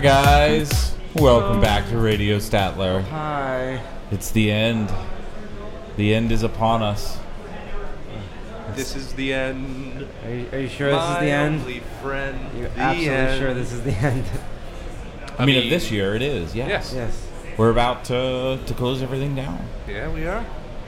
guys. Welcome back to Radio Statler. Hi. It's the end. The end is upon us. This is the end. Are you sure this is the end? My only friend. You're the absolutely end. sure this is the end? I mean, of this year, it is. Yes. Yes. We're about to close everything down. Yeah, we are.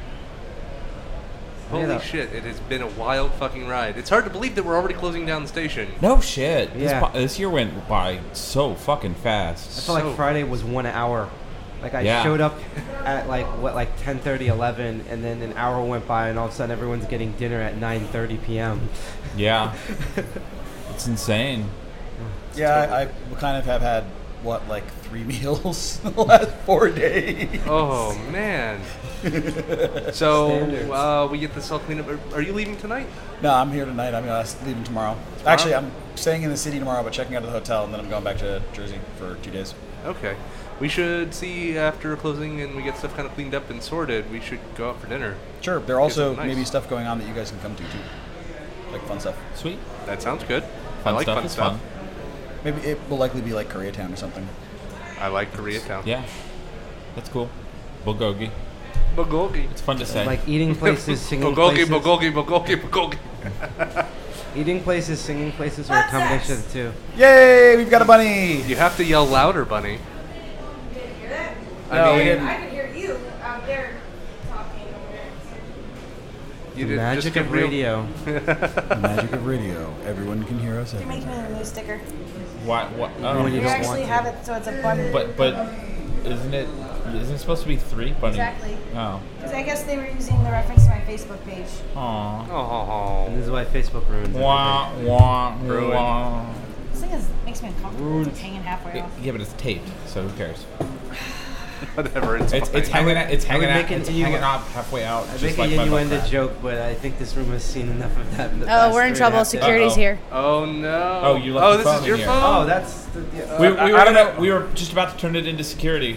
Holy Yeah. shit, it has been a wild fucking ride. It's hard to believe that we're already closing down the station. No shit. Yeah. This year went by so fucking fast. I felt like Friday was 1 hour. Like I showed up at like 10:30, 11, and then an hour went by, and all of a sudden everyone's getting dinner at 9:30 p.m. Yeah. It's insane. Yeah, I kind of have had, 3 meals in the last 4 days. Oh, man. So, Standards. we get this all cleaned up. Are you leaving tonight? No, I'm here tonight. I'm leaving tomorrow. Actually, I'm staying in the city tomorrow, but checking out of the hotel, and then I'm going back to Jersey for 2 days. Okay. We should see after closing and we get stuff kind of cleaned up and sorted, we should go out for dinner. Sure. There are also something nice. maybe stuff going on that you guys can come to, too. Like fun stuff. Sweet. That sounds good. Fun I like stuff fun is stuff. fun. Maybe it will likely be like Koreatown or something. I like Koreatown. Yeah. That's cool. Bulgogi. Bulgogi. It's fun to say. Like eating places, singing Bulgogi, places. Bulgogi. Eating places, singing places, or a combination of the two. Yay! We've got a bunny! You have to yell louder, Bunny. You didn't hear that? No, we didn't. I could hear you out there talking over there. You The did magic just get of real- radio. The magic of radio. Everyone can hear us. You're making me a new sticker. What? When you We don't actually want have to. it so it's a button. But isn't it supposed to be 3 bunny? Exactly. Oh. Because I guess they were using the reference to my Facebook page. Aw. Oh. And this is why Facebook ruins Wah, everything. wah, Ruined. wah. This thing makes me uncomfortable. It's hanging halfway off. Yeah, but it's taped, so who cares? Whatever. It's It's fine. hanging making off halfway out. I just make like a my innuendo butt crack. joke, but I think this room has seen enough of that. In the Oh, past we're in 3.5 trouble. days. Security's Uh-oh. here. Oh no. Oh, you left the this phone is your in here. phone? Oh, that's the. We were just about to turn it into security.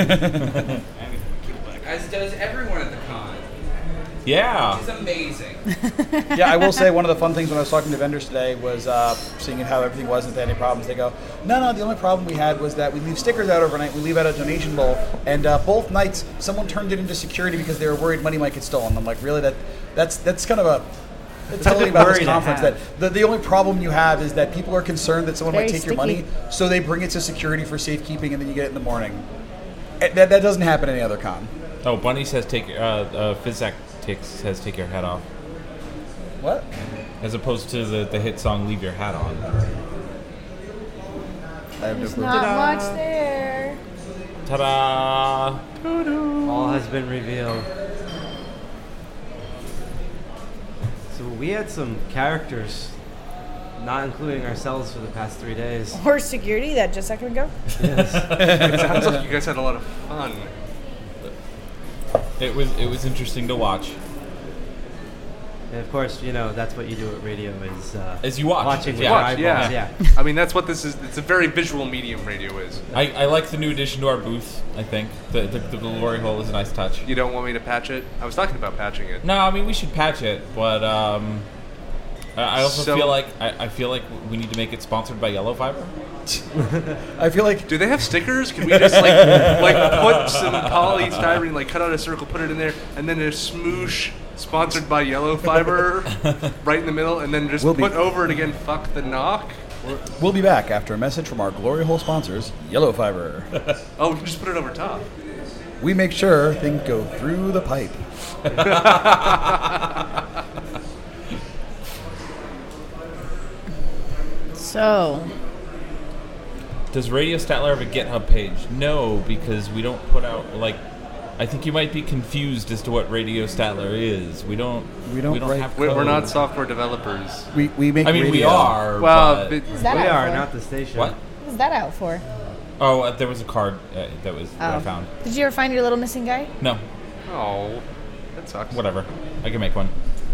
As does everyone at the con. Yeah. It's amazing. Yeah, I will say one of the fun things when I was talking to vendors today was seeing how everything was and if they had any problems. They go, no, the only problem we had was that we leave stickers out overnight. We leave out a donation bowl, and both nights someone turned it into security because they were worried money might get stolen. I'm like, really? That's kind of a totally good about worry this to conference. have. That the only problem you have is that people are concerned that someone Very might take your sticky. money, so they bring it to security for safekeeping, and then you get it in the morning. That doesn't happen at any other con. Oh, Bunny says Fizzak says take your hat off, What? as opposed to the hit song "Leave Your Hat On." I have no There's clue. not much there. Ta-da! All has been revealed. So we had some characters, not including ourselves, for the past 3 days. Or security that just a second ago. Yes. It sounds like you guys had a lot of fun. It was interesting to watch. And of course, that's what you do at radio is As you watch. watching with Yeah. your Watch, eyeballs. yeah. Yeah. I mean, that's what this is. It's a very visual medium, radio is. I like the new addition to our booth. I think the glory hole is a nice touch. You don't want me to patch it? I was talking about patching it. No, I mean we should patch it, but I also So- feel like I feel like we need to make it sponsored by Yellow Fiber. I feel like Do they have stickers? Can we just like put some polystyrene, cut out a circle, put it in there, and then there's smoosh sponsored by Yellow Fiber right in the middle, and then just We'll be- put over it again. Fuck the knock. we'll be back after a message from our glory hole sponsors, Yellow Fiber. Oh, we can just put it over top. We make sure things go through the pipe. So, Does Radio Statler have a GitHub page? No, because we don't put out I think you might be confused as to what Radio Statler is. We don't write- have We're code. not software developers. We make I mean, we radio. are. Well, but- but- what's that We out are, for? not the station. What? What's that out for? Oh, there was a card that I found. Did you ever find your little missing guy? No, oh, that sucks. whatever. I can make one.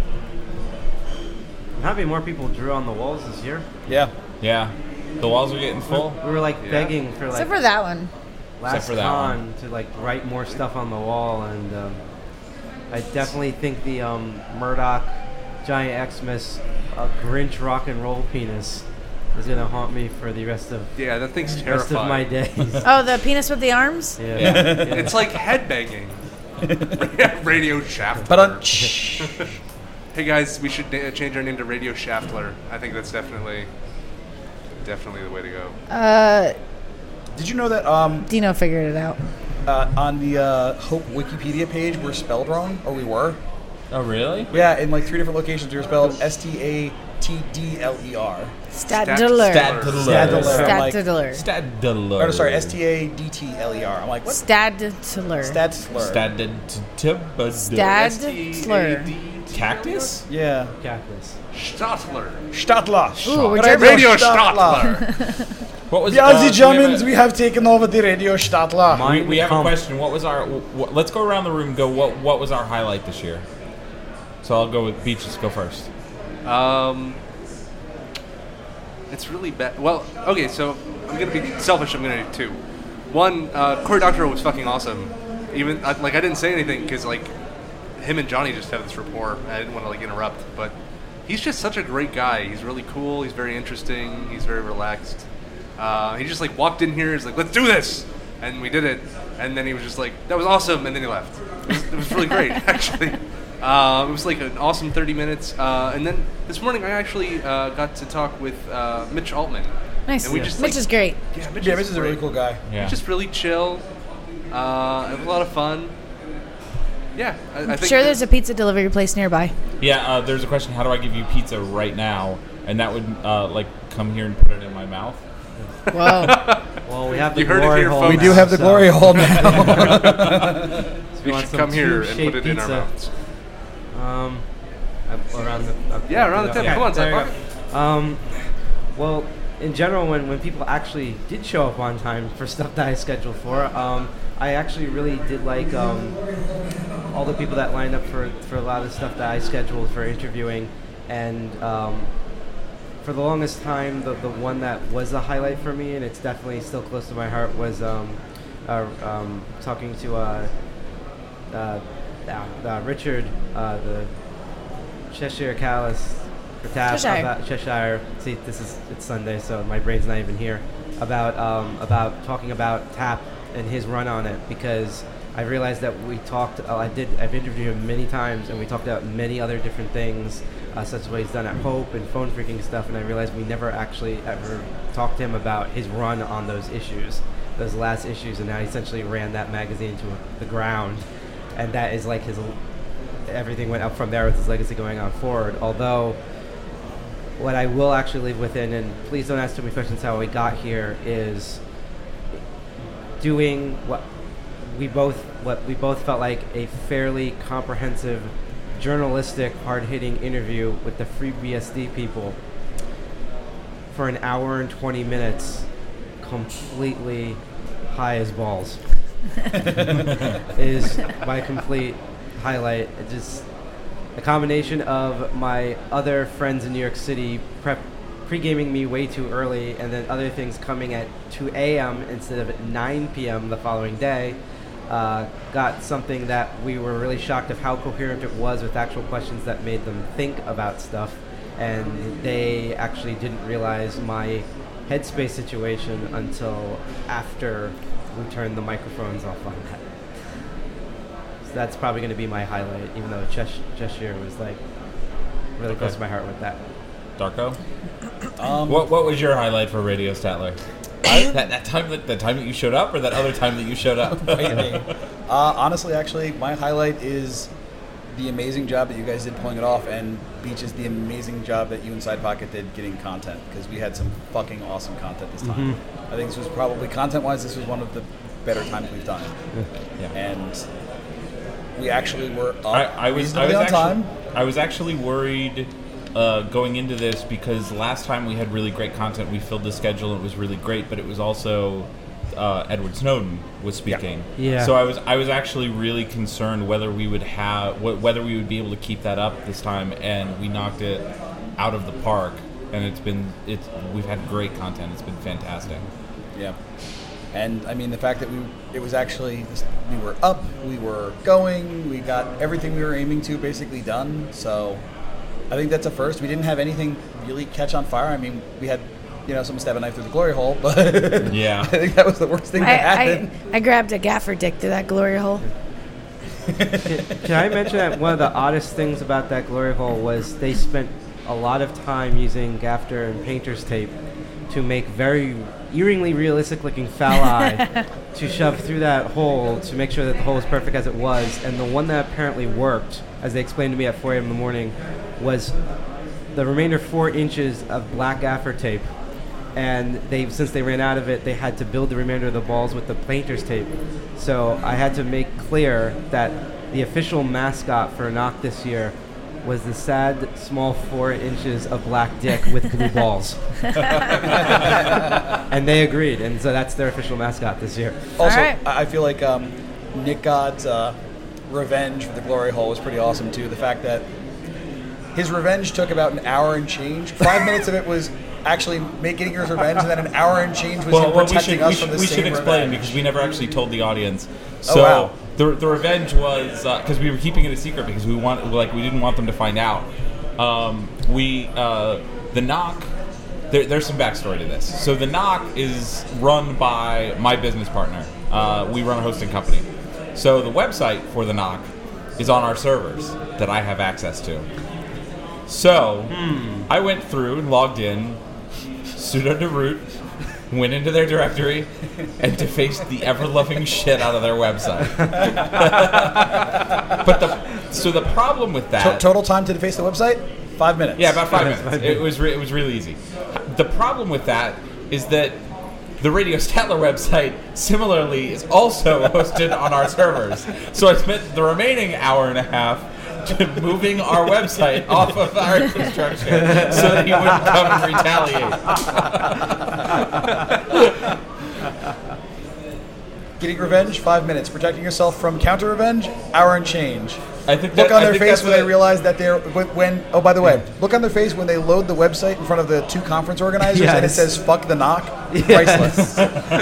I'm happy more people drew on the walls this year. Yeah. Yeah, the walls are getting full. We were Yeah. begging for Except for that one. last Except for that con to write more stuff on the wall, and I definitely think the Murdoch Giant Xmas Grinch rock and roll penis is gonna haunt me for the rest of Yeah, that thing's rest of my terrifying. days. Oh, the penis with the arms? Yeah. It's like headbanging. Radio Shaftler. But Hey guys, we should change our name to Radio Shaftler. I think that's definitely the way to go. did you know that Dino figured it out. on the Hope Wikipedia page we're spelled wrong, or we were? Oh, really? Yeah, in like 3 different locations we were spelled Statdler. Stadler. Stadler. Stadler. Or sorry, Stadtler. I'm like, what? Stadler. Stadler. Stadler. Cactus? Yeah. Cactus. Stadler. Stadler. Ooh, we're Radio Stadler. What was The Aussie we Germans, we have taken over the Radio Stadler. we have a question. What was our? Let's go around the room and go. What was our highlight this year? So I'll go with Beaches. Go first. It's really bad. Well, okay, so I'm gonna be selfish. I'm gonna do 2. One, Cory Doctorow was fucking awesome. Even I didn't say anything because like him and Johnny just have this rapport. I didn't want to like interrupt, but he's just such a great guy. He's really cool. He's very interesting. He's very relaxed. He just like walked in here. He's like, "Let's do this," and we did it. And then he was just like, "That was awesome," and then he left. It was really great, actually. It was like an awesome 30 minutes. And then this morning I actually got to talk with Mitch Altman. Nice. And we just, Mitch is great. Yeah, Mitch Yeah, Mitch is a really cool guy. Yeah. He's just really chill. It was a lot of fun. Yeah, I think Sure, there's a pizza delivery place nearby. Yeah. There's a question. How do I give you pizza right now? And that would like come here and put it in my mouth. Whoa. Well, we have the You heard it glory here, hole folks. We do now, have the so- glory hole now. so we want should some come here and put tube-shaped it in our pizza. mouths. Around the Yeah, around the table. Okay, Come on, there you Zach. go. Well, in general, when people actually did show up on time for stuff that I scheduled for, I actually really did like all the people that lined up for a lot of the stuff that I scheduled for interviewing, and for the longest time, the one that was a highlight for me, and it's definitely still close to my heart, was talking to Richard, the Cheshire Callis for TAP Cheshire. about Cheshire. See, it's Sunday, so my brain's not even here. About talking about TAP and his run on it, because I realized that we talked. I've interviewed him many times, and we talked about many other different things, such as what he's done at Hope and phone freaking stuff. And I realized we never actually ever talked to him about his run on those issues, those last issues, and how he essentially ran that magazine to the ground. And that is like his. Everything went up from there with his legacy going on forward. Although, what I will actually leave within, and please don't ask too many questions how we got here, is doing what we both felt like a fairly comprehensive, journalistic, hard-hitting interview with the FreeBSD people for an hour and 20 minutes, completely high as balls. Is my complete highlight. It just a combination of my other friends in New York City pre-gaming me way too early, and then other things coming at 2 a.m. instead of at 9 p.m. the following day. Got something that we were really shocked of how coherent it was with actual questions that made them think about stuff, and they actually didn't realize my headspace situation until after we turned the microphones off on that. So that's probably going to be my highlight, even though Cheshire was like really close to my heart with that. Darko? What was your highlight for Radio Statler? that time that you showed up, or that other time that you showed up? Honestly, actually, my highlight is the amazing job that you guys did pulling it off, and Beach is the amazing job that you and Side Pocket did getting content, because we had some fucking awesome content this time. I think this was probably, content-wise, this was one of the better times we've done it. Yeah. And we actually were up I was reasonably on time. I was actually worried going into this, because last time we had really great content. We filled the schedule, and it was really great, but it was also Edward Snowden was speaking. Yeah. So I was actually really concerned whether we would be able to keep that up this time, and we knocked it out of the park. And we've had great content. It's been fantastic. Yeah. And I mean, the fact that it was actually, we were up, we were going, we got everything we were aiming to basically done. So I think that's a first. We didn't have anything really catch on fire. I mean, we had someone stab a knife through the glory hole, but Yeah. I think that was the worst thing that happened. I grabbed a gaffer dick through that glory hole. Can I mention that one of the oddest things about that glory hole was they spent a lot of time using gaffer and painter's tape to make very eerily realistic looking foul eye to shove through that hole to make sure that the hole was perfect as it was. And the one that apparently worked, as they explained to me at 4 a.m. in the morning, was the remainder 4 inches of black gaffer tape. And since they ran out of it, they had to build the remainder of the balls with the painter's tape. So I had to make clear that the official mascot for Knock this year was the sad, small 4 inches of black dick with blue balls. And they agreed, and so that's their official mascot this year. Also, All right. I feel like Nick God's revenge for the glory hole was pretty awesome too. The fact that his revenge took about an hour and change. 5 minutes of it was actually getting his revenge, and then an hour and change was him protecting us from the we same should explain revenge. because we never actually told the audience. So wow. the revenge was because we were keeping it a secret because we didn't want them to find out. The Knock. There's some backstory to this. So the Knock is run by my business partner. We run a hosting company. So the website for the Knock is on our servers that I have access to. So I went through and logged in, sudo to root, went into their directory, and defaced the ever-loving shit out of their website. So the problem with that... Total time to deface the website? 5 minutes. Yeah, about 5 minutes. It was really easy. The problem with that is that the Radio Statler website similarly is also hosted on our servers. So I spent the remaining hour and a half moving our website off of our infrastructure so that he wouldn't come and retaliate. Getting revenge, 5 minutes. Protecting yourself from counter revenge, hour and change. I think Look that- on I their think face that's when they what- realize that they're when. Oh, by the way, look on their face when they load the website in front of the two conference organizers and it Yes. says "fuck the Knock." Yes. Priceless.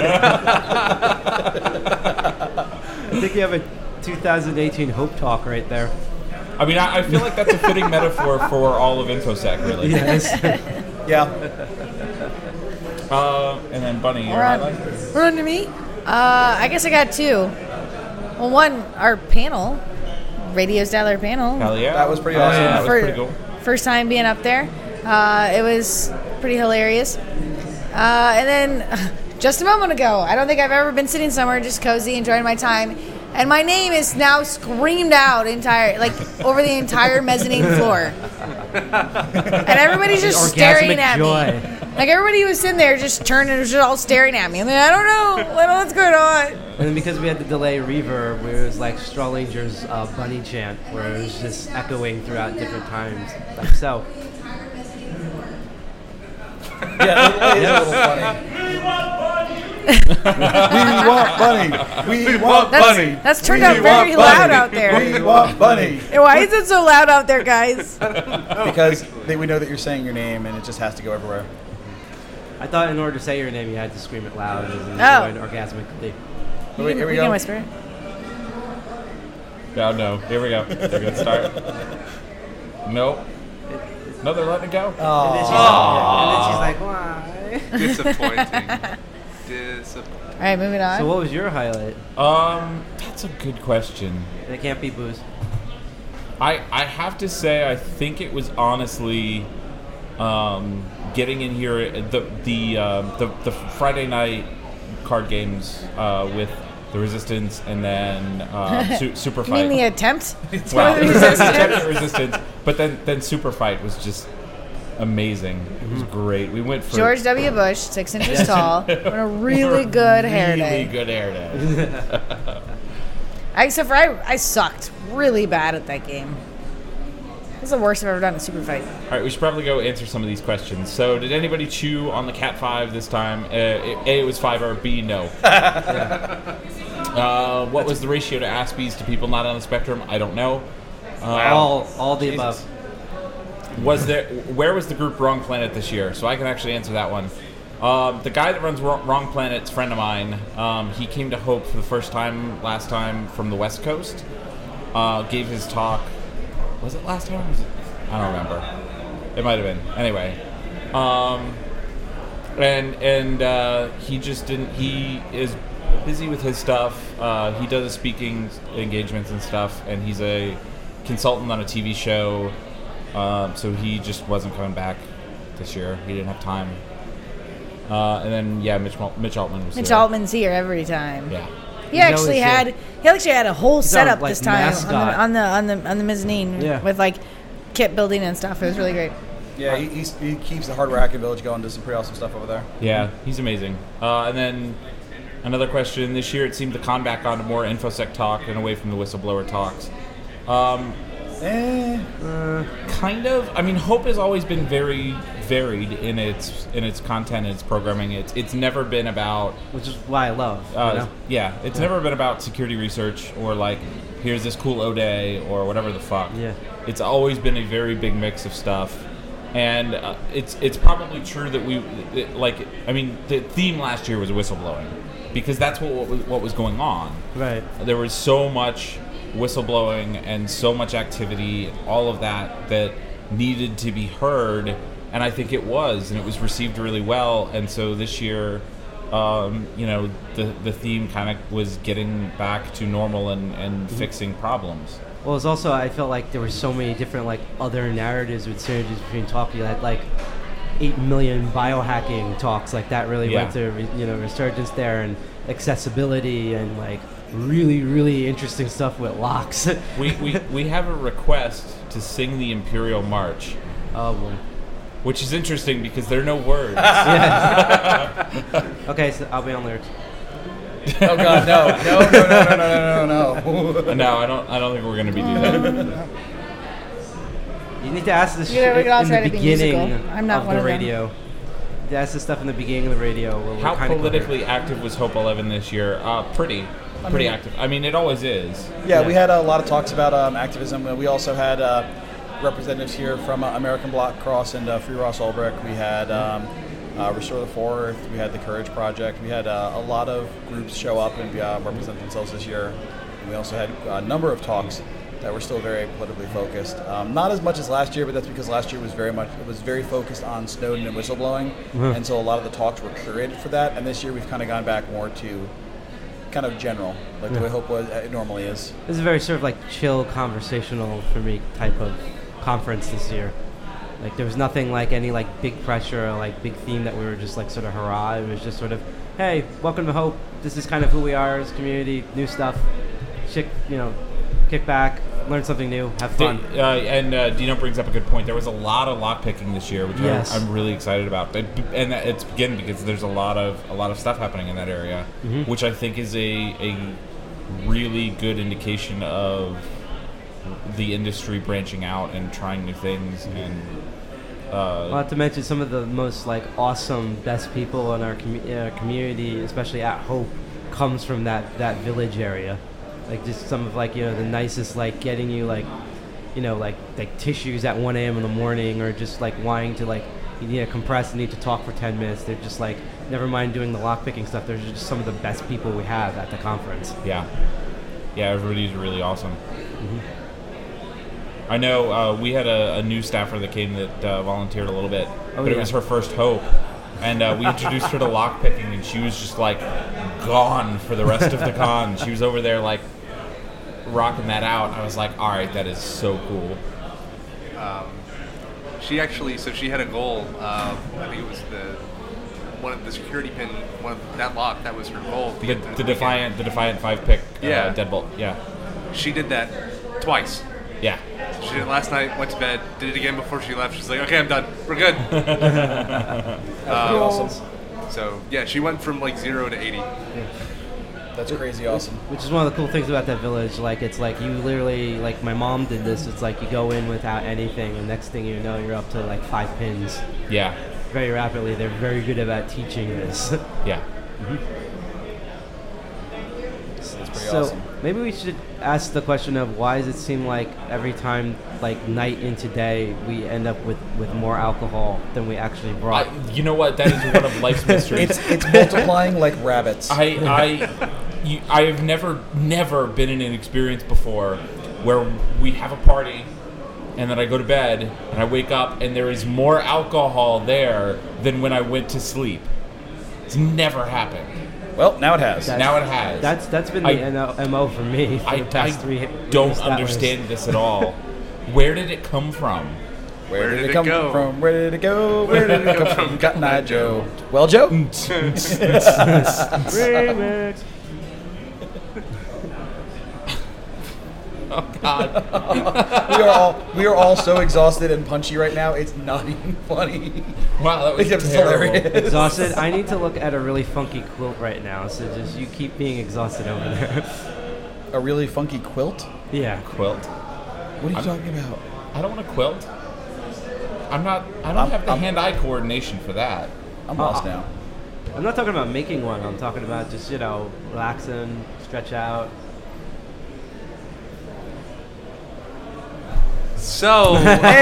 I think you have a 2018 Hope Talk right there. I mean, I feel like that's a fitting metaphor for all of InfoSec, really. Yes. Yeah. And then Bunny, your We're on, highlight? we're on to me. I guess I got two. Well, one, our panel, Radio Statler panel. Hell yeah. That was pretty awesome. Yeah, that was For- pretty cool. First time being up there. It was pretty hilarious. And then just a moment ago, I don't think I've ever been sitting somewhere just cozy, enjoying my time. And my name is now screamed out over the entire mezzanine floor. And everybody's just staring at joy. me. Like everybody was sitting there just turning, just all staring at me. I'm like, I don't know what's going on. And then because we had the delay reverb, it was like Strawlinger's bunny chant, where it was just echoing throughout different times, like so. Yeah, it is a little funny. We want Bunny. We want Bunny. That's turned We out very want loud Bunny. out there. We want Bunny. Hey, why is it so loud out there, guys? Because we know that you're saying your name and it just has to go everywhere. I thought in order to say your name, you had to scream it loud and Oh. join orgasmically. Oh, wait, here we can go. whisper it. Oh, no. Here we go. They're going to start. Nope. No, they're letting it go. And then she's like, why? Disappointing. All right, moving on. So what was your highlight? That's a good question. And it can't be booze. I have to say, I think it was honestly getting in here the Friday night card games with the Resistance and then Super you Fight. mean the attempt? Well, the Resistance? attempt at Resistance, but then Super Fight was just amazing. It was great. We went for George W. Bush, 6 inches tall, with a really good hair really day. good hair day. Except for I sucked really bad at that game. This is the worst I've ever done a super fight. All right, we should probably go answer some of these questions. So, did anybody chew on the Cat 5 this time? A, it was 5, or B, no. What was the ratio to Aspies to people not on the spectrum? I don't know. All the above. Where was the group Wrong Planet this year? So I can actually answer that one. The guy that runs Wrong Planet's a friend of mine. He came to Hope for the first time last time from the West Coast. Gave his talk. Was it last time? I don't remember. It might have been. Anyway. and he just didn't. He is busy with his stuff. He does speaking engagements and stuff, and he's a consultant on a TV show. So he just wasn't coming back this year. He didn't have time. And then Mitch Altman was Mitch there. Altman's here every time. Yeah. He actually had a whole setup like, this time mascot. on the mezzanine with like kit building and stuff. It was really great. Yeah, he keeps the Hardware Hacking Village going. Does some pretty awesome stuff over there. Yeah, he's amazing. And then another question. This year it seemed to con back onto more InfoSec talk and away from the whistleblower talks. Kind of. I mean, Hope has always been very varied in its content and its programming. It's never been about, which is why I love. Yeah, it's never been about security research or like here's this cool O-Day or whatever the fuck. Yeah. It's always been a very big mix of stuff, and it's probably true that the theme last year was whistleblowing because that's what was going on. Right. There was so much whistleblowing and so much activity, all of that needed to be heard, and I think it was, and it was received really well. And so this year, the theme kind of was getting back to normal and fixing problems. Well, it's also, I felt like there were so many different like other narratives with synergies between talk. You had like 8 million biohacking talks, like that really went to resurgence there, and accessibility and like really, really interesting stuff with locks. we have a request to sing the Imperial March. Oh boy. Which is interesting because there are no words. Okay, so I'll be on lyrics. Oh God, no. No, I don't think we're gonna be doing that. You need to ask this We could all in try the to be beginning musical. I'm not of one the of them. radio. That's the stuff in the beginning of the radio. Where How we're kinda politically active was Hope 11 this year? Pretty active. I mean, it always is. Yeah, we had a lot of talks about activism. We also had representatives here from American Black Cross and Free Ross Ulbricht. We had Restore the Forest. We had the Courage Project. We had a lot of groups show up and represent themselves this year. And we also had a number of talks that were still very politically focused. Not as much as last year, but that's because last year was very focused on Snowden and whistleblowing, and so a lot of the talks were curated for that. And this year we've kind of gone back more to kind of general, like the way Hope it normally is. This is a very sort of like chill, conversational for me type of conference this year. Like there was nothing like any like big pressure or like big theme that we were just like sort of hurrah. It was just sort of, hey, welcome to Hope. This is kind of who we are as a community. New stuff. Kick back, learn something new, have fun. Dino brings up a good point. There was a lot of lockpicking this year, which I'm really excited about. And it's again because there's a lot of stuff happening in that area, which I think is a really good indication of the industry branching out and trying new things. And not to mention some of the most like awesome, best people in our community, especially at Hope, comes from that village area. Like just some of like the nicest, like getting you like tissues at 1 a.m. in the morning, or just like wanting to like you need to compress and need to talk for 10 minutes. They're just like, never mind doing the lockpicking stuff. They're just some of the best people we have at the conference. Yeah, everybody's really awesome. I know we had a new staffer that came that volunteered a little bit, it was her first Hope. And we introduced her to lockpicking, and she was just like gone for the rest of the con. She was over there like rocking that out. I was like, all right, that is so cool. She had a goal. I think it was one of the security pin, that lock. That was her goal. The Defiant 5-pick deadbolt. Yeah. She did that twice. Yeah. She did it last night, went to bed, did it again before she left. She's like, okay, I'm done. We're good. Awesome. So, yeah, she went from like 0 to 80. That's crazy awesome. Which is one of the cool things about that village. Like, it's like you literally, like my mom did this, it's like you go in without anything, and next thing you know, you're up to like 5 pins. Yeah. Very rapidly. They're very good about teaching this. Yeah. That's pretty So awesome. maybe we should ask the question of why does it seem like every time, like night into day, we end up with more alcohol than we actually brought? You know what? That is one of life's mysteries. It's multiplying like rabbits. I have never been in an experience before where we have a party, and then I go to bed, and I wake up, and there is more alcohol there than when I went to sleep. It's never happened. Well, now it has. Now it has. That's been the MO for me for the past three. don't understand this at all. Where did it come from? Where did it come from? Where did it go? Where did it come from? Cotton Eye Joe. Well, Joe? Remix. Oh God! we are all so exhausted and punchy right now. It's not even funny. Wow, that was Except it's terrible. hilarious. Exhausted. I need to look at a really funky quilt right now. So just you keep being exhausted over there. A really funky quilt? Yeah. Quilt. What are you talking about? I don't want to quilt. I don't have the hand-eye coordination for that. I'm lost now. I'm not talking about making one. I'm talking about just relaxing, stretch out. So,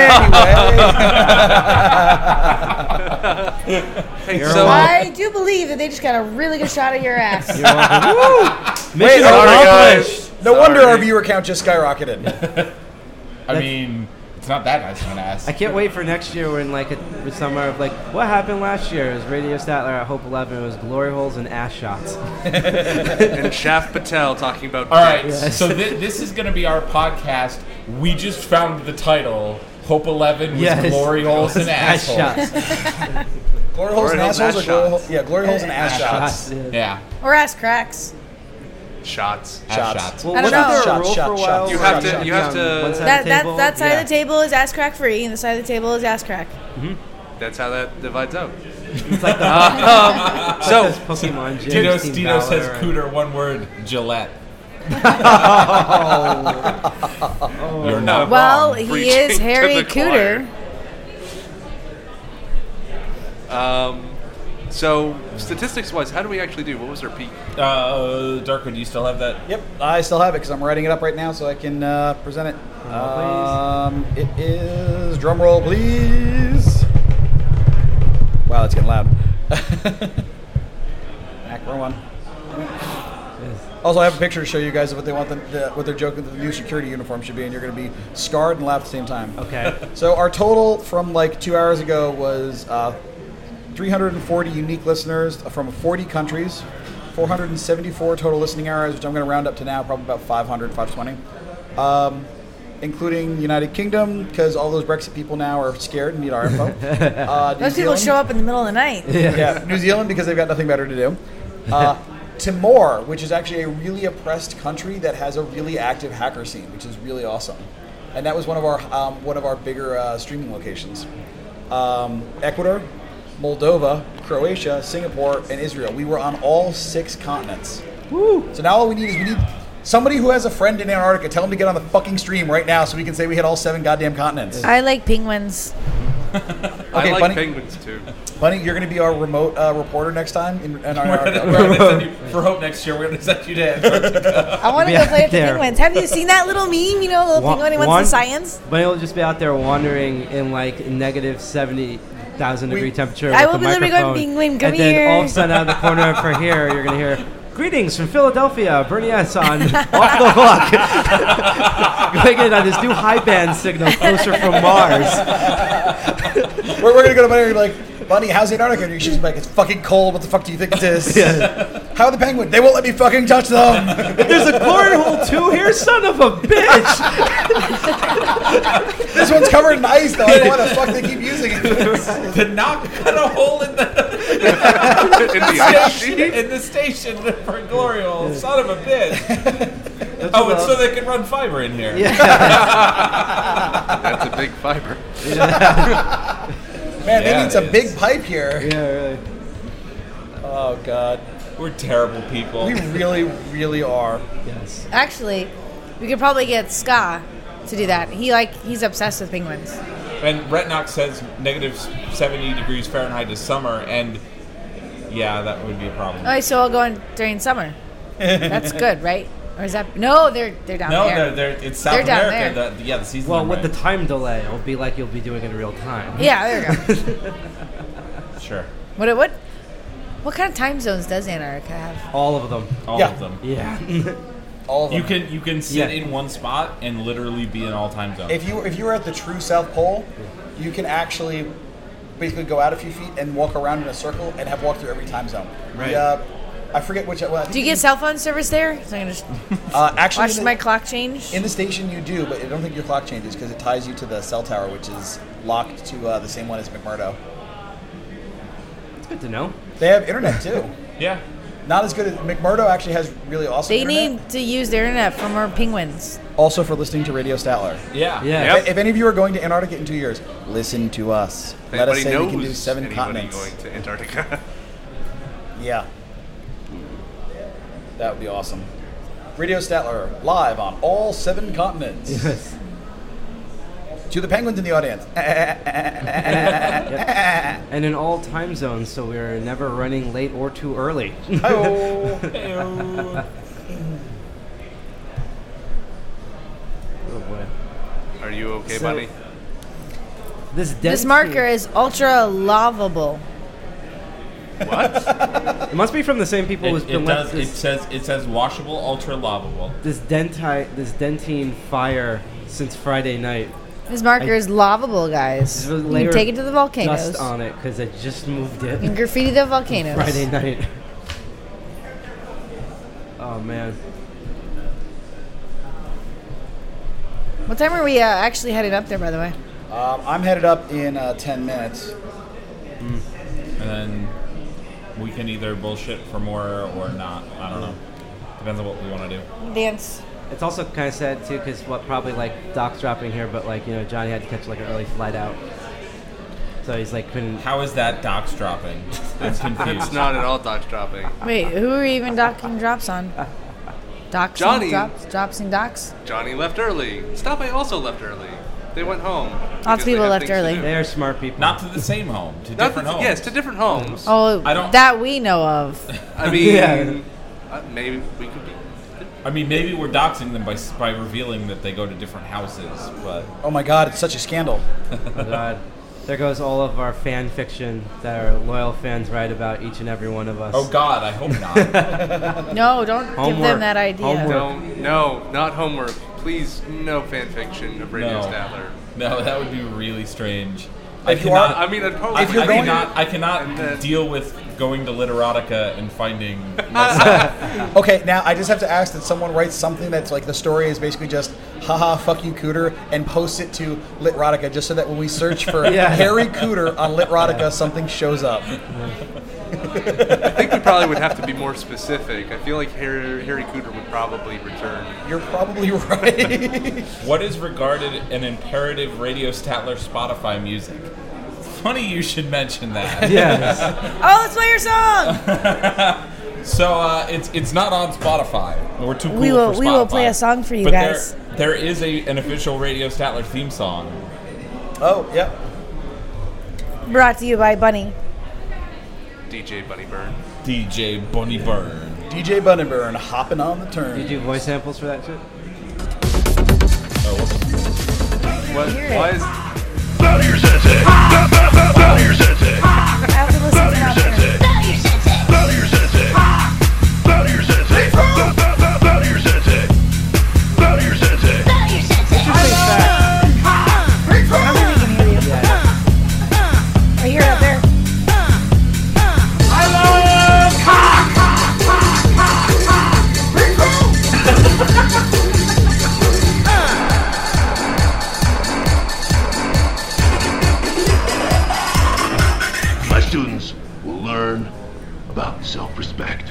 I do believe that they just got a really good shot of your ass. You're welcome. Woo! Mission sorry, accomplished. No wonder our viewer count just skyrocketed. I mean, it's not that nice of an ass. I can't wait for next year when the summer of what happened last year. It was Radio Statler at Hope 11. It was glory holes and ass shots. and Shaf Patel talking about. All right, Yes. so this is going to be our podcast. We just found the title. Hope 11 was Yes. glory holes and Ass assholes. shots. Glory holes and Glory holes and assholes ass or glory shots. Yeah, glory holes and ass shots. Yeah, Or ass cracks. Shots. ass Shots. shots. Well, I don't wasn't know. there a rule Shot, for a shot, while? shot. You where have you to- could you be have on to- one side That of the table? that side Yeah. of the table is ass crack free, and the side of the table is ass crack. That's how that divides out. It's like the So, Pokemon gym. Dino Team says Valor and- cooter, one word, Gillette. Oh. You're not Well, wrong. he Preaching is to Harry the choir. Cooter. So statistics-wise, how do we actually do? What was our peak? Darko, do you still have that? Yep, I still have it because I'm writing it up right now so I can present it. It is, drum roll please. Wow, that's getting loud. Back row one. Also, I have a picture to show you guys of what they want what they're joking that the new security uniform should be, and you're going to be scarred and laugh at the same time. Okay. So our total from 2 hours ago was 340 unique listeners from 40 countries, 474 total listening hours, which I'm going to round up to now probably about 500, 520, including United Kingdom, because all those Brexit people now are scared and need our info. New Those people Zealand. show up in the middle of the night. Yeah, New Zealand because they've got nothing better to do. Timor, which is actually a really oppressed country that has a really active hacker scene, which is really awesome. And that was one of our bigger streaming locations. Ecuador, Moldova, Croatia, Singapore, and Israel. We were on all 6 continents. Woo! So now all we need is somebody who has a friend in Antarctica. Tell them to get on the fucking stream right now so we can say we hit all 7 goddamn continents. I like penguins. I like Bunny. penguins too. Bunny, you're going to be our remote reporter next time in We're Antarctica. gonna send you, for Hope next year, we're going to send you to Antarctica. I want to Be go out play with the there. penguins. Have you seen that little meme? You know, the little One- penguin who wants one- the science? But he'll just be out there wandering in negative 70,000 degree temperature. I with will the be literally going, microphone. "Penguin, come and then here." all of a sudden, out of the corner for here, you're gonna hear greetings from Philadelphia, Bernie S. on Off the Hook, going in on this new high band signal closer from Mars. We're going to go to Bunny and be like, Bunny, how's Antarctica? And she's like, it's fucking cold. What the fuck do you think it is? How are the penguin? They won't let me fucking touch them. There's a cornhole too here, son of a bitch. This one's covered in ice, though. I don't know why the fuck they keep using it. To not cut a hole in the In the ice sheet? in the station for glory hole. Son of a bitch. Oh, and so they can run fiber in here. That's a big fiber. Man, they Yeah, need some it big is. pipe here. Yeah, really. Oh, God. We're terrible people. We really, really are. Yes. Actually, we could probably get Ska to do that. He's obsessed with penguins. And Retnox says negative 70 degrees Fahrenheit is summer, and yeah, that would be a problem. Oh, so I'll go in during summer. That's good, right? Or is that no? They're down No, there. they're it's South They're down America. The seasons. Well, are with the right. time delay, it'll be like you'll be doing it in real time. Yeah, there you go. Sure, What kind of time zones does Antarctica have? All of them. all Yeah. of them. Yeah. All of them. You can sit Yeah. in one spot and literally be in all time zones. If you were at the true South Pole, you can actually basically go out a few feet and walk around in a circle and have walked through every time zone. Right. I forget which. Well, I think Do you get cell phone service there? So I can just actually watch my clock change. in the station you do, but I don't think your clock changes because it ties you to the cell tower, which is locked to the same one as McMurdo. It's good to know. They have internet too. Yeah. Not as good as McMurdo actually has really awesome They internet. need to use their internet for more penguins. Also for listening to Radio Statler. Yeah. Yeah. Yep. If any of you are going to Antarctica in 2 years, listen to us. If Let us anybody say we can knows do 7 anybody continents. going to Antarctica. Yeah. That would be awesome. Radio Statler, live on all 7 continents. Yes. To the penguins in the audience. And in all time zones, so we're never running late or too early. Hi-oh. Oh boy. Are you okay, So- buddy? This marker is ultra lovable. It must be from the same people who's been It left does. this, It says washable, ultra lavable. this dentine fire since Friday night. This marker is lovable, guys. There's a You layer can take it of to the volcanoes. Dust on it because I just moved You can it graffiti the volcanoes. Friday night. Oh man. What time are we actually headed up there, by the way? I'm headed up in 10 minutes. And then we can either bullshit for more or not. I don't know. Depends on what we want to do. Dance. It's also kind of sad too because probably like Doc's dropping here, but like Johnny had to catch like an early flight out, so he's like couldn't. How is that Doc's dropping? It's confused. It's not at all Doc's dropping. Wait, who are you even docking drops on? Docs Johnny. drops and docs? Johnny left early. Stop! I also left early. They went home. Lots because of they people have left things to early. do. They are smart people. Not to the same home, to Not different the- homes. Yes, to different homes. Oh, I don't- that we know of. I mean, Yeah. Maybe we could be. I mean, maybe we're doxing them by revealing that they go to different houses, but Oh my god, it's such a scandal. Oh God. There goes all of our fan fiction that our loyal fans write about each and every one of us. oh god, I hope not. No, don't give Homework. them that idea. Homework. No, not homework. Please, no fan fiction of Radio No. Statler. No, that would be really strange. If you are- I mean, I'd probably. If you're going- I cannot And then- deal with going to Literotica and finding. Okay, now I just have to ask that someone writes something that's like the story is basically just haha fuck you Cooter and posts it to Litrotica just so that when we search for Yeah. Harry Cooter on Litrotica something shows up. I think we probably would have to be more specific. I feel like Harry Cooter would probably return. You're probably right. What is regarded an imperative Radio Statler Spotify music? Funny you should mention that. Yes. Oh, let's play your song. So it's not on Spotify. We're too cool We will- for Spotify. we will play a song for you But guys. There is an official Radio Statler theme song. Oh, yeah. Brought to you by Bunny. DJ Bunny Burn. DJ Bunny Burn. DJ Bunnyburn hopping on the turn. Did you do voice samples for that shit? Oh, whoops. What? Hear it. Why is? I have to listen to that. I hear it up there. My students will learn about self-respect.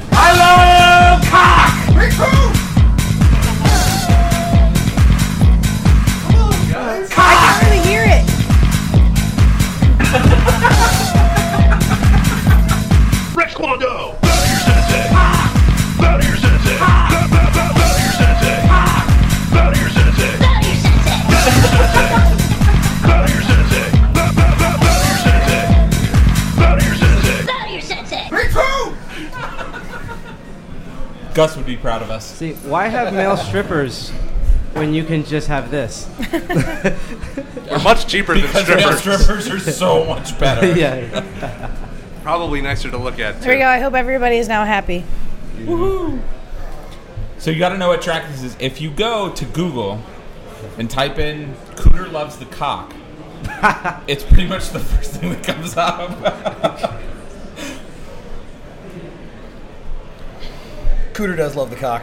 I can really hear it. Rex Kwando! Bow to your sensei! Bow to your sensei! Bow to your sensei! Bow to your sensei! Bow to your sensei! Bow to your sensei! Gus would be proud of us. See, why have male strippers when you can just have this? We're much cheaper than Because male strippers. strippers are so much better. Yeah. Probably nicer to look at. There we too. go. I hope everybody is now happy. So you got to know what track this is. If you go to Google and type in "Cooter loves the cock," it's pretty much the first thing that comes up. Cooter does love the cock.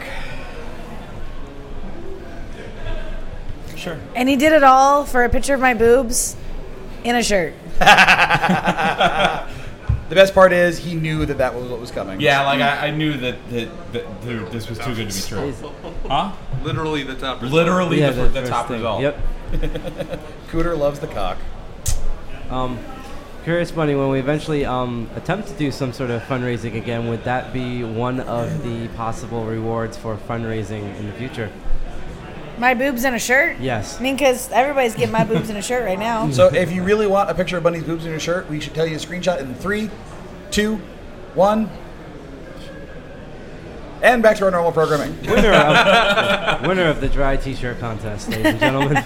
Sure. And he did it all for a picture of my boobs in a shirt. The best part is he knew that was what was coming. Yeah, like I knew that this was too good to be true. Huh? Literally the top result. Literally Yeah, the first top thing. result. Yep. Cooter loves the cock. Curious Bunny, when we eventually attempt to do some sort of fundraising again, would that be one of the possible rewards for fundraising in the future? My boobs in a shirt? Yes. I mean, because everybody's getting my boobs in a shirt right now. So if you really want a picture of Bunny's boobs in your shirt, we should tell you to screenshot in 3, 2, 1. And back to our normal programming. Winner of the dry t-shirt contest, ladies and gentlemen.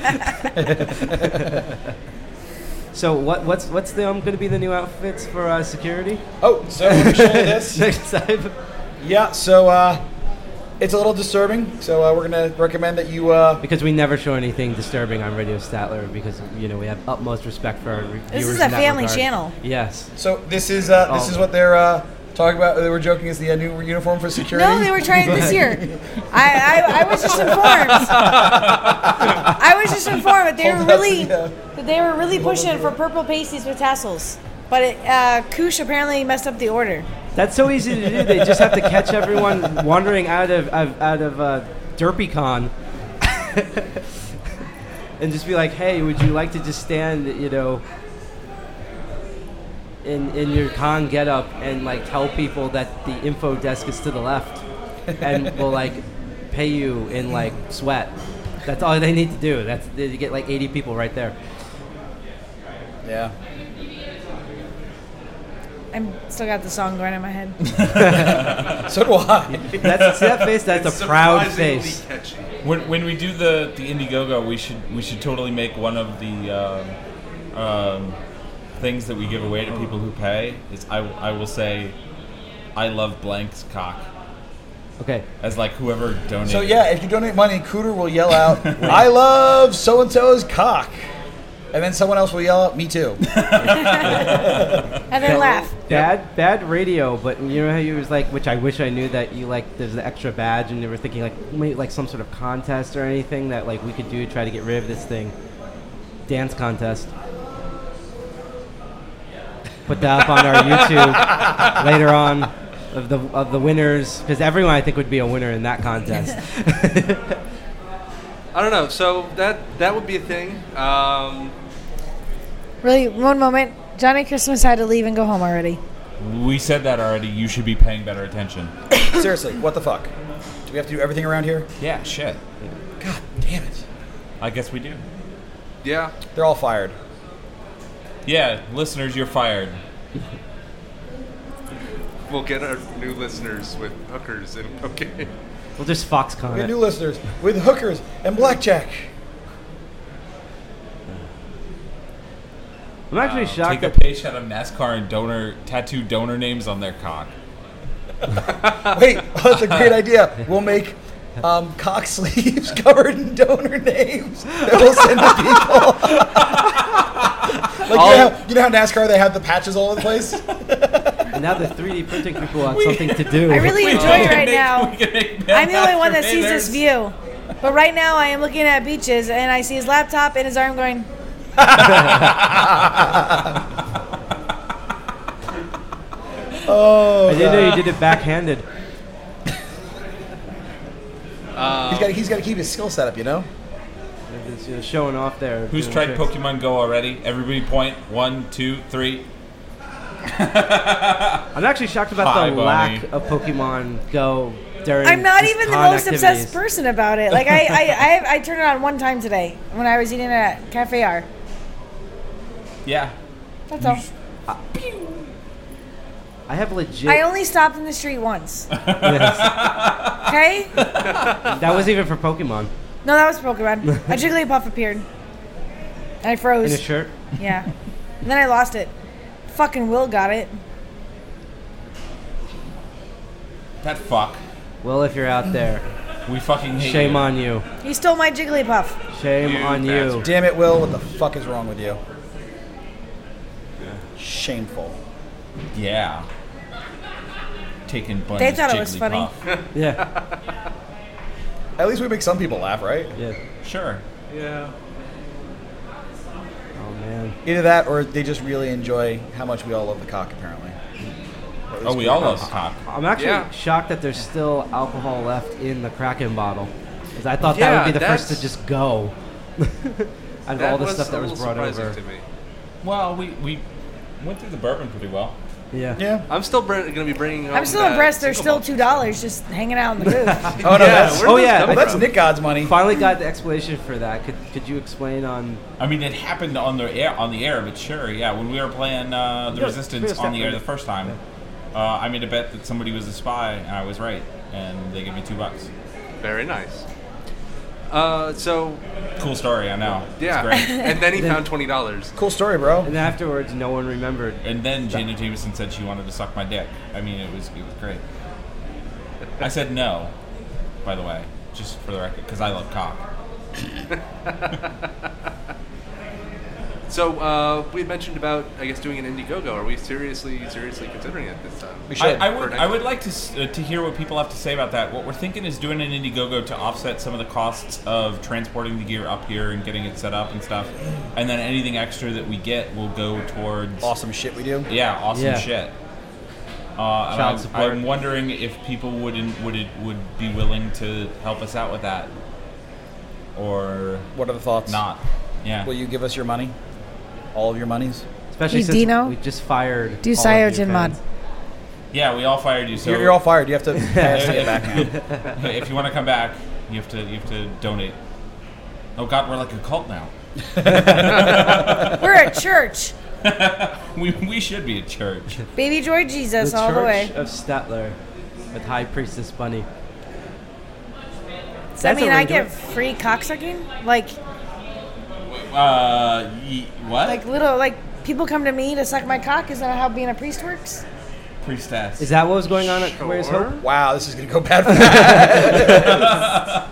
So what's going to be the new outfits for security? Oh, so let me show you this. Next time. Yeah, so it's a little disturbing. So we're going to recommend that you... Because we never show anything disturbing on Radio Statler because, we have utmost respect for our viewers. This is a in that family regard. channel. Yes. So this is what they're talking about. They were joking is the new uniform for security. No, they were trying it this year. I was just informed. I was just informed that they were really pushing for purple pasties with tassels. But Koosh apparently messed up the order. That's so easy to do. They just have to catch everyone wandering out of DerpyCon and just be like, "Hey, would you like to just stand, in your con getup and tell people that the info desk is to the left, and we'll pay you in sweat." That's all they need to do. They get 80 people right there. Yeah. I'm still got the song going in my head. So do I. That face. That's a proud face. Catchy. When we do the Indiegogo, we should totally make one of the things that we give away to people who pay. Is I will say, I love blank's cock. Okay. As whoever donates. So yeah, if you donate money, Cooter will yell out, "I love so and so's cock," and then someone else will yell out, "Me too." And then laugh. Bad radio, but you know how you was which I wish I knew that you there's the extra badge, and you were thinking maybe some sort of contest or anything that we could do to try to get rid of this thing. Dance contest. Put that up on our YouTube later on of the winners, because everyone I think would be a winner in that contest. I don't know. So that would be a thing. Really, one moment. Johnny Christmas had to leave and go home already. We said that already. You should be paying better attention. Seriously, what the fuck? Do we have to do everything around here? Yeah, shit. God damn it. I guess we do. Yeah. They're all fired. Yeah, listeners, you're fired. We'll get our new listeners with hookers and cocaine. We'll just Foxconn We have it. new listeners with hookers and blackjack. I'm actually shocked Take a that page out of NASCAR and tattoo donor names on their cock. Wait, that's a great idea. We'll make cock sleeves covered in donor names that we'll send to people. You know how NASCAR, they have the patches all over the place? and now the 3D printing people have something to do. I really enjoy it right now. We can make I'm the only one that sees there's- this view. But right now I am looking at beaches and I see his laptop and his arm going. Oh, I didn't know you did it backhanded. he's got to keep his skill set up, It's, showing off there. Who's doing tried tricks. Pokemon Go already? Everybody point. 1, 2, 3. I'm actually shocked about Hi, the Bonnie. lack of Pokemon Go during. I'm not these even the con most activities. obsessed person about it. I turned it on one time today when I was eating at Cafe R. Yeah. That's all. I have legit. I only stopped in the street once. Yes. Okay? That was even for Pokemon. No, that was Pokemon. A Jigglypuff appeared. And I froze. In a shirt. Yeah. And then I lost it. Fucking Will got it. That fuck. Well, if you're out there, We fucking hate Shame you. on you. He stole my Jigglypuff. Shame You on you. bastard. Damn it, Will. What the fuck is wrong with you? Shameful. Yeah. Taking Bunny's They thought it was funny. Jigglypuff. Yeah. At least we make some people laugh, right? Yeah. Sure. Yeah. Oh man. Either that or they just really enjoy how much we all love the cock, apparently. Or at Oh, least we all love cock. I'm actually Yeah. shocked that there's still alcohol left in the Kraken bottle. Because I thought Yeah, that would be the first to that's- just go. Out of That all the was stuff a that was little brought surprising over. to me. Well, we went through the bourbon pretty well. Yeah. Yeah. I'm still going to be bringing home I'm still that impressed. They're still single malt. $2 just hanging out in the booth. Oh, no, Yeah, that's, where Oh, did those yeah, come well, that's from? Nick God's money. Finally got the explanation for that. Could you explain on? I mean, it happened on the air, but sure, yeah. When we were playing the Yeah, Resistance yeah, on the air yeah. the first time, I made a bet that somebody was a spy, and I was right, and they gave me $2. Very nice. So, Cool story, I know. yeah. It's great. And then he found $20. Cool story, bro. And afterwards, no one remembered. And then Jana Jameson said she wanted to suck my dick. I mean, it was great. I said no, by the way, just for the record, because I love cock. So, we had mentioned about, I guess, doing an Indiegogo. Are we seriously considering it this time? We should. I would like to hear what people have to say about that. What we're thinking is doing an Indiegogo to offset some of the costs of transporting the gear up here and getting it set up and stuff, and then anything extra that we get will go towards Awesome shit we do. Yeah, awesome Yeah. shit. Child support. I'm wondering if people would be willing to help us out with that, or What are the thoughts? not. Yeah. Will you give us your money? All of your monies? Especially Hey, since Dino, we just fired. do all of cyanogen your mod. fans. Yeah, we all fired you. So You're all fired. You have to pay us to get back now. if you want to come back, you have to donate. Oh God, we're like a cult now. We're at church. We should be a church. Baby Joy Jesus The all Church the way. of Statler with High Priestess Bunny. Does that That's a mean I ring to get it. free cocksucking? Like What? little, like people come to me to suck my cock? Is that how being a priest works? Priestess. Is that what was going on at Where's Sure. Hope? Wow, this is going to go bad for that.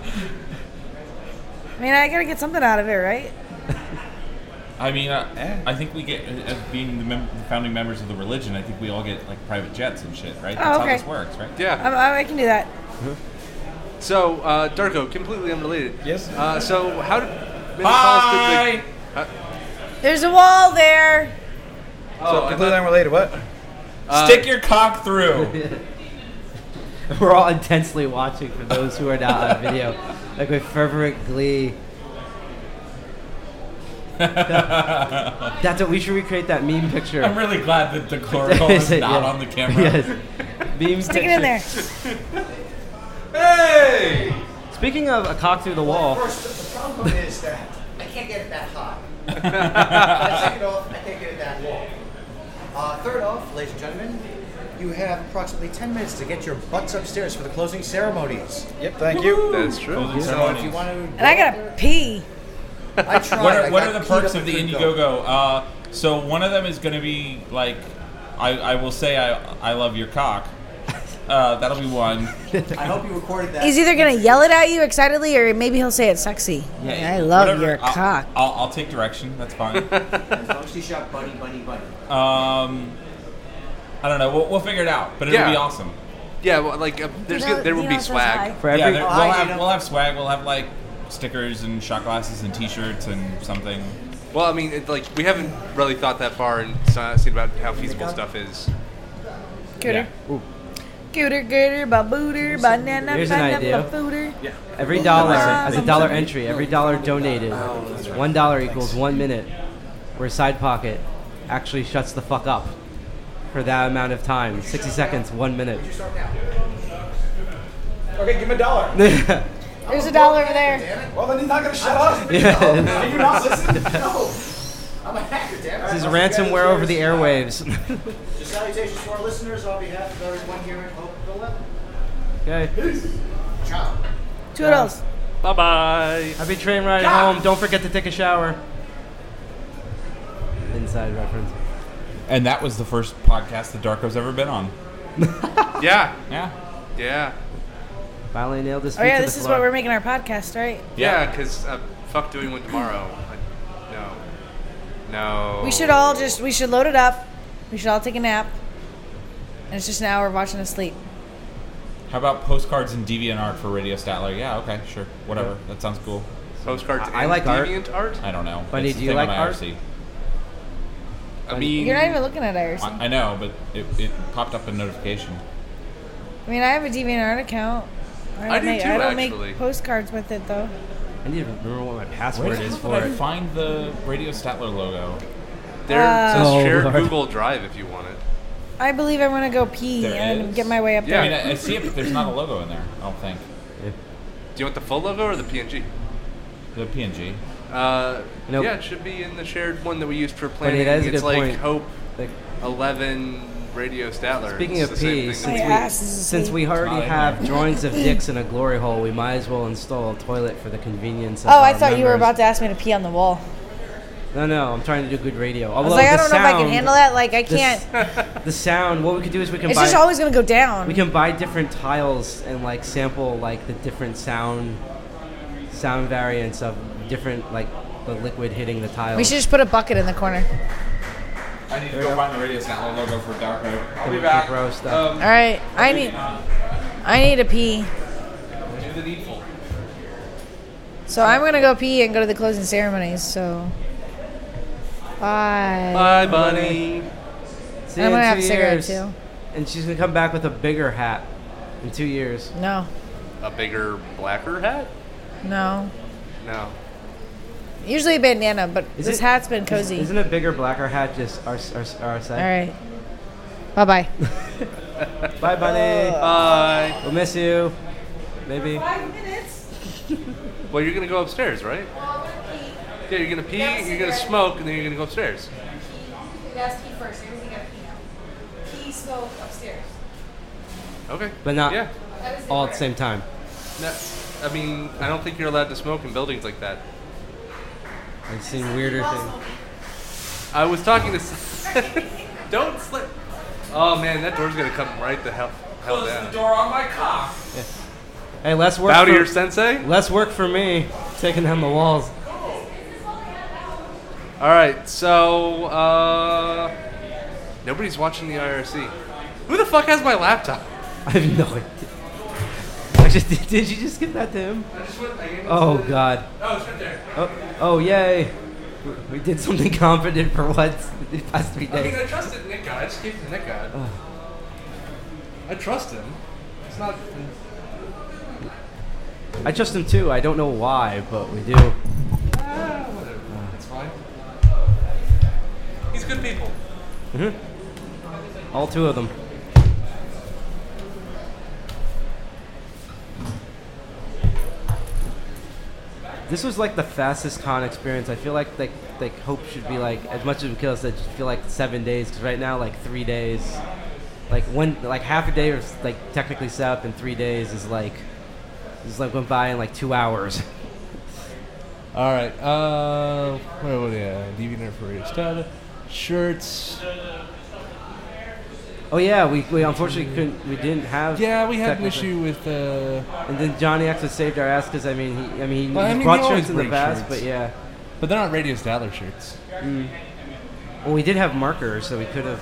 I mean, I gotta get something out of it, right? I mean, I think we get, as being the founding members of the religion, I think we all get like private jets and shit, right? That's Oh, okay. how this works, right? Yeah. I can do that. So, Darko, completely unrelated. Yes? So, how did... Hi! There's a wall there. So, completely unrelated. What? Stick your cock through. We're all intensely watching for those who are not on video, like with fervent glee. That's what we should recreate that meme picture. I'm really glad that the chloroform is not Yeah. on the camera. Yes. Meme Stick it in picture. there. Hey! Speaking of a cock through the wall, First, the problem is that I can't get it that high. Second off, I can't get it that long. Third off, ladies and gentlemen, you have approximately 10 minutes to get your butts upstairs for the closing ceremonies. Yep, thank you. That's true. Closing So if ceremonies. you want to... And I gotta pee. I tried. What I are got the keyed perks up of the and couldn't go. Indiegogo? So one of them is going to be like, I will say I love your cock. That'll be one. I hope you recorded that. He's either gonna yell it at you excitedly, or maybe he'll say it's sexy. Yeah, I love whatever. your cock. I'll take direction. That's fine. As long as you shout bunny, bunny, bunny. I don't know. We'll figure it out, but it'll Yeah. be awesome. Yeah, well, like, there will be swag. for Yeah, every we'll Hi, have Dana. we'll have swag. We'll have like stickers and shot glasses and T-shirts and something. Well, I mean, like, we haven't really thought that far and seen about how feasible stuff is. Gooder. Yeah. Gooder, gooder, babooder, banana, Here's an idea. booder. every dollar as a dollar entry, every dollar donated, $1 equals 1 minute, where Side Pocket actually shuts the fuck up for that amount of time. 60 seconds, 1 minute. Okay, give him $1. There's $1 over there. Well, then he's not going to shut up. Yeah. Can you not listen? No! I'm a hacker, damn it. This is ransomware over the airwaves. Just salutations to our listeners on behalf of everyone here at Hope 11. Okay. Ciao. $2. Bye-bye. Happy train ride home. Don't forget to take a shower. Inside reference. And that was the first podcast that Darko's ever been on. Yeah. Yeah. Yeah. Finally nailed this. Oh yeah, this is what we're making our podcast, right? Yeah, because fuck doing one tomorrow. No. We should load it up. We should all take a nap. And it's just an hour of watching us sleep. How about postcards and DeviantArt for Radio Statler? Yeah, okay, sure, whatever. That sounds cool. Postcards I and like art. DeviantArt? I don't know. Bunny, It's do the you thing like on art? IRC. I mean, You're not even looking at IRC. I know, but it popped up a notification. I mean, I have a DeviantArt account. I do too, I don't actually. make postcards with it though. I need to remember what my Where password the is hell did for I it. find the Radio Statler logo? there's a Oh, shared Lord. Google Drive if you want it. I believe I'm gonna go pee There and is? get my way up Yeah. I there. mean, I see it, but there's not a logo in there. I don't think. Do you want the full logo or the PNG? The PNG. Nope. Yeah, it should be in the shared one that we used for But planning. that is a It's good like point. Hope Like, 11 Radio Statler. speaking It's of the same pee, thing since My that- we, ass is since asleep. we already Not in have there. drawings of dicks in a glory hole, we might as well install a toilet for the convenience of Oh, I our thought you were members. about to ask me to pee on the wall. No, I'm trying to do good radio. I was like, I don't know if I can handle that. Like, I this- can't. The sound. What we could do is we can It's buy. just always gonna go down. We can buy different tiles and like sample like the different sound variants of different like the liquid hitting the tiles. We should just put a bucket in the corner. I need to go find the Radio Statler logo for Dark Oak. I'll be back. back. Gross stuff. All right, I need to pee. Do the needful. So I'm gonna go pee and go to the closing ceremonies. So, bye. Bye, bunny. See I'm you gonna in have a 2 cigarette years. too. And she's gonna come back with a bigger hat in 2 years. No, A bigger, blacker hat? no. No. Usually a bandana, but Is this it- hat's been cozy. Isn't a bigger, blacker hat just our side? All right. Bye bye. Bye, buddy. Bye. We'll miss you. Maybe. 5 minutes. Well, you're going to go upstairs, right? Yeah, you're going to pee, you're going to smoke, and then you're going to go upstairs. You guys pee first. Everything got pee now. Pee, smoke, upstairs. Okay. But not Yeah. all at the same time. No, I mean, I don't think you're allowed to smoke in buildings like that. I've seen weirder things. I was talking to... Don't slip. Oh, man, that door's going to come right the hell down. door on my cock. Hey, less work. Bow to for, your sensei? less work for me, taking down the walls. All right, so, nobody's watching the IRC. Who the fuck has my laptop? I have no idea. Actually, did you just give that to him? Oh God. Oh, it's right there. Oh yay! We did something confident for once the past 3 I mean, days. I trusted Nick God. I just gave it to Nick God. I trust him. It's not... I trust him too. I don't know why, but we do. Whatever. It's fine. He's good people. All two of them. This was like the fastest con experience. I feel like Hope should be like, as much as we kill us, I just feel like 7 days. Because right now, like 3 days, like half a day is like technically set up, and 3 days is like went by in like 2 hours. All right. What do we have? DeviantArt for Radio Statler. Shirts. Oh yeah, we unfortunately we didn't have. Yeah, we had an technically- issue with. And then Johnny X has saved our ass because he Well, I mean, brought he always shirts in the brings past, shirts. but yeah. But they're not Radio Statler shirts. Well, we did have markers, so we could have.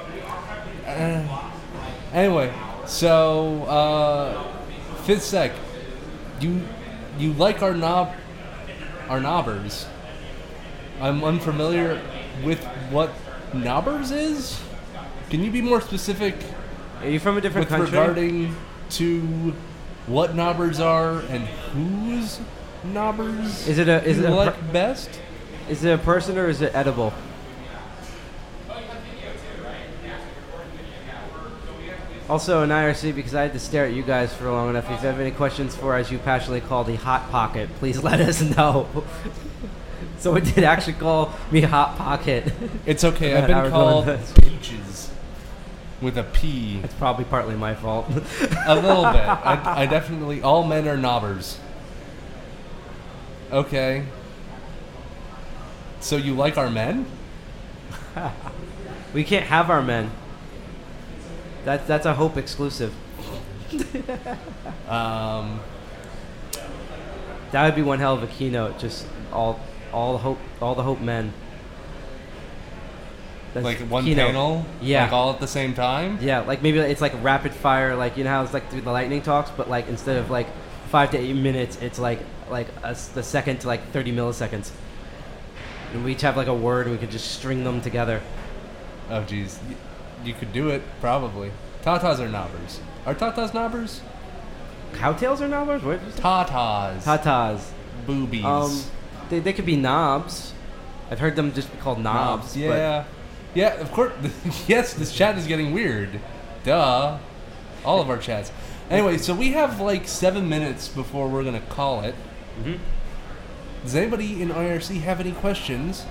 Anyway, so Fifth Sec, you like our knobbers? I'm unfamiliar with what knobbers is. Can you be more specific? Are you from a different with country? regarding to what knobbers are and whose knobbers Is it a you like best? Is it a person or is it edible? Also, an IRC, because I had to stare at you guys for long enough. If you have any questions for, as you passionately call, the Hot Pocket, please let us know. So it did actually call me Hot Pocket. It's okay. I've Our been called going- peaches with a P. It's probably partly my fault. A little bit. I definitely. All men are knobbers. Okay. So you like our men? We can't have our men. That's a Hope exclusive. That would be one hell of a keynote. Just all the hope men. That's Like one keynote. panel? Yeah. Like all at the same time? Yeah, like maybe it's like rapid fire, like you know how it's like through the lightning talks, but like instead of like 5 to 8 minutes, it's like the second to like 30 milliseconds. And we each have like a word, and we could just string them together. Oh, geez. You could do it, probably. Tatas are knobbers. Are tatas knobbers? Cowtails or knobs? What? Tatas. Tatas. Boobies. They could be knobs. I've heard them just be called knobs. Yeah. Yeah, of course. Yes, this chat is getting weird. Duh. All of our chats. Anyway, so we have like 7 minutes before we're going to call it. Mm-hmm. Does anybody in IRC have any questions?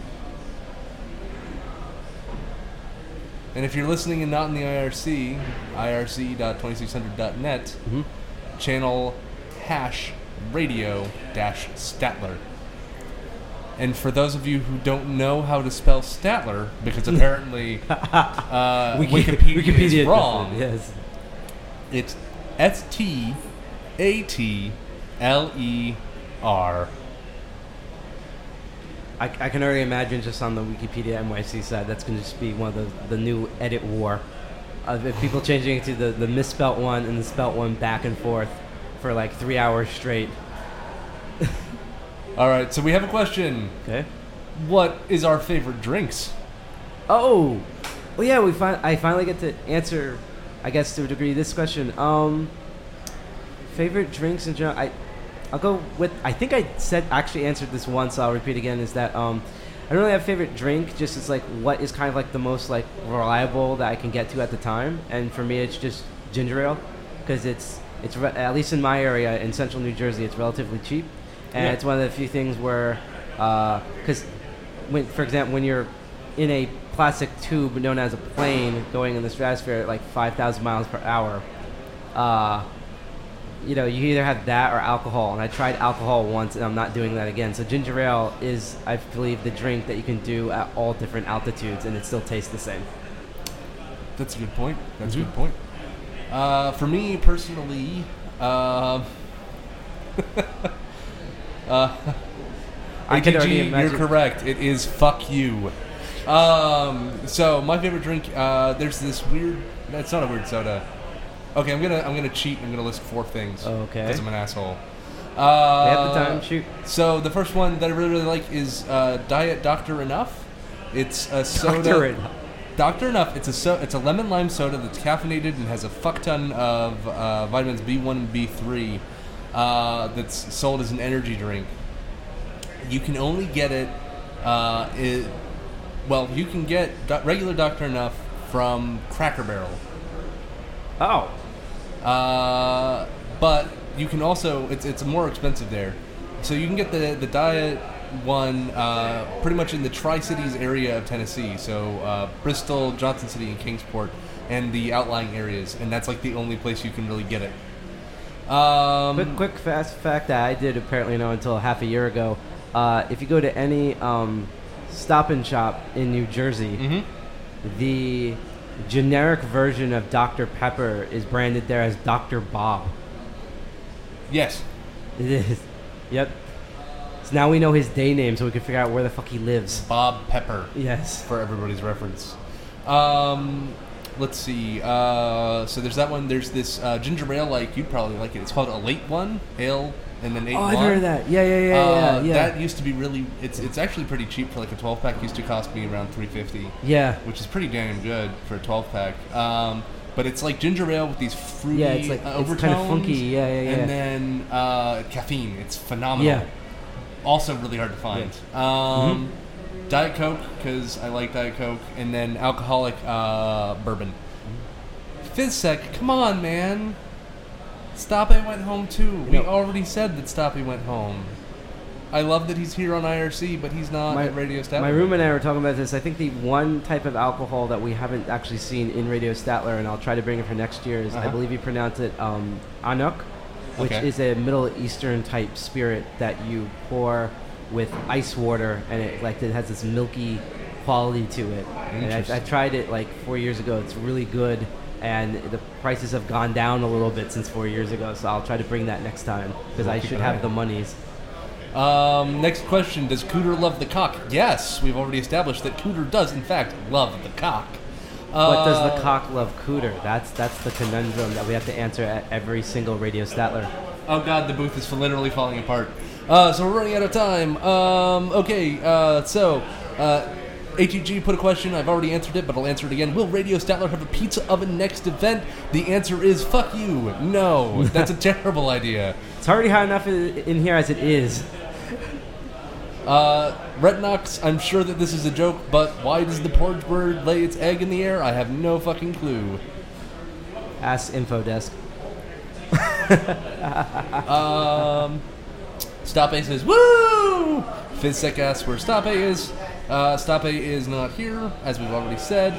And if you're listening and not in the IRC, irc.2600.net, channel #radio-Statler. And for those of you who don't know how to spell Statler, because apparently Wikipedia is wrong, yes. it's STATLER. I can already imagine just on the Wikipedia NYC side, that's going to just be one of the new edit war. Of people changing it to the misspelt one and the spelt one back and forth for like 3 hours straight. All right, so we have a question. Okay. What is our favorite drinks? Oh, well, yeah. I finally get to answer, I guess to a degree, this question. Favorite drinks in general. I'll go with. I think I actually answered this once. So I'll repeat again. Is that I don't really have a favorite drink. Just it's like what is kind of like the most like reliable that I can get to at the time. And for me, it's just ginger ale because it's at least in my area in central New Jersey, it's relatively cheap. And it's one of the few things where, because, for example, when you're in a plastic tube known as a plane going in the stratosphere at like 5,000 miles per hour, you either have that or alcohol. And I tried alcohol once, and I'm not doing that again. So ginger ale is, I believe, the drink that you can do at all different altitudes, and it still tastes the same. That's a good point. That's a good point. For me personally, I can already ATG, imagine. you're correct. It is fuck you. So my favorite drink, there's this weird. It's not a weird soda. Okay, I'm gonna cheat. I'm gonna list 4 things. Okay. Because I'm an asshole. We have the time. Shoot. So the first one that I really like is Diet Dr. Enough. It's a soda. Dr. Enough. Dr. Enough. It's a lemon lime soda that's caffeinated and has a fuck ton of vitamins B1 and B3. That's sold as an energy drink. You can only get it. You can get regular Dr. Enough from Cracker Barrel. Oh. But you can also it's more expensive there. So you can get the diet one pretty much in the Tri-Cities area of Tennessee. So Bristol, Johnson City, and Kingsport, and the outlying areas, and that's like the only place you can really get it. Quick fast fact that I did apparently know until half a year ago. If you go to any Stop and Shop in New Jersey, the generic version of Dr. Pepper is branded there as Dr. Bob. Yes. It is. Yep. So now we know his day name, so we can figure out where the fuck he lives. Bob Pepper. Yes. For everybody's reference. Let's see. So there's that one. There's this ginger ale, like you'd probably like it. It's called a late one ale, and then 8 Oh, I've heard of that. Yeah. That used to be really. It's actually pretty cheap for like a 12-pack. Used to cost me around $3.50. Yeah. Which is pretty damn good for a 12-pack. But it's like ginger ale with these fruity yeah, it's like overtones. It's kind of funky. Yeah. And then caffeine. It's phenomenal. Yeah. Also really hard to find. Yeah. Diet Coke, because I like Diet Coke, and then alcoholic bourbon. FizzSec, come on, man. Stoppy went home too. We already said that Stoppy went home. I love that he's here on IRC, but he's not at Radio Statler. My roommate and I were talking about this. I think the one type of alcohol that we haven't actually seen in Radio Statler, and I'll try to bring it for next year, is I believe you pronounce it Anuk, which is a Middle Eastern type spirit that you pour with ice water, and it has this milky quality to it. And I tried it like 4 years ago. It's really good. and the prices have gone down a little bit since 4 years ago. So I'll try to bring that next time because I should have the monies. Next question: does Cooter love the cock? Yes, we've already established that Cooter does, in fact, love the cock. But does the cock love Cooter? That's the conundrum that we have to answer at every single Radio Statler. Oh God, the booth is literally falling apart. So we're running out of time. HEG put a question. I've already answered it, but I'll answer it again. Will Radio Statler have a pizza oven next event? The answer is fuck you. No, that's a terrible idea. It's already hot enough in here as it is. Retinox, I'm sure that this is a joke, but why does the porridge bird lay its egg in the air? I have no fucking clue. Ask Infodesk. Stape says, woo! Fizzsec asks where Stape is. Stape is not here, as we've already said.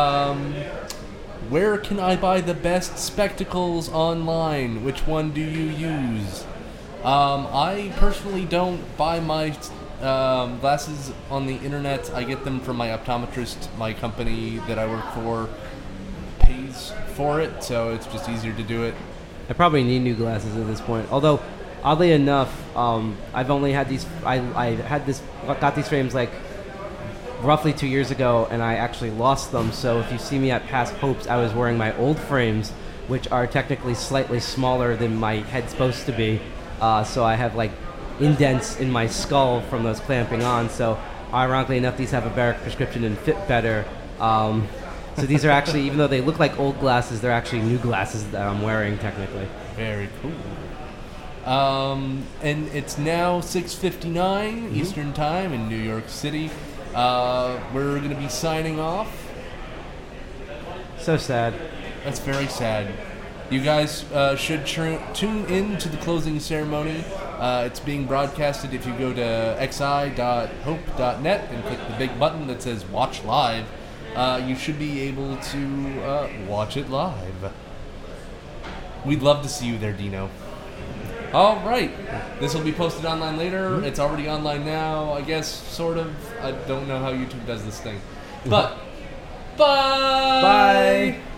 Where can I buy the best spectacles online? Which one do you use? I personally don't buy my glasses on the internet. I get them from my optometrist. My company that I work for pays for it, so it's just easier to do it. I probably need new glasses at this point. Although, oddly enough, I've only had these. I got these frames like roughly 2 years ago, and I actually lost them. So if you see me at Past Hopes, I was wearing my old frames, which are technically slightly smaller than my head's supposed to be. So I have like indents in my skull from those clamping on. So ironically enough, these have a better prescription and fit better. So these are actually, even though they look like old glasses, they're actually new glasses that I'm wearing technically. Very cool. And it's now 6:59 Eastern Time in New York City. We're going to be signing off. So sad. That's very sad. You guys should tune in to the closing ceremony. It's being broadcasted if you go to xi.hope.net and click the big button that says Watch Live. You should be able to watch it live. We'd love to see you there, Dino. All right. This will be posted online later. It's already online now, I guess, sort of. I don't know how YouTube does this thing. But, bye! Bye!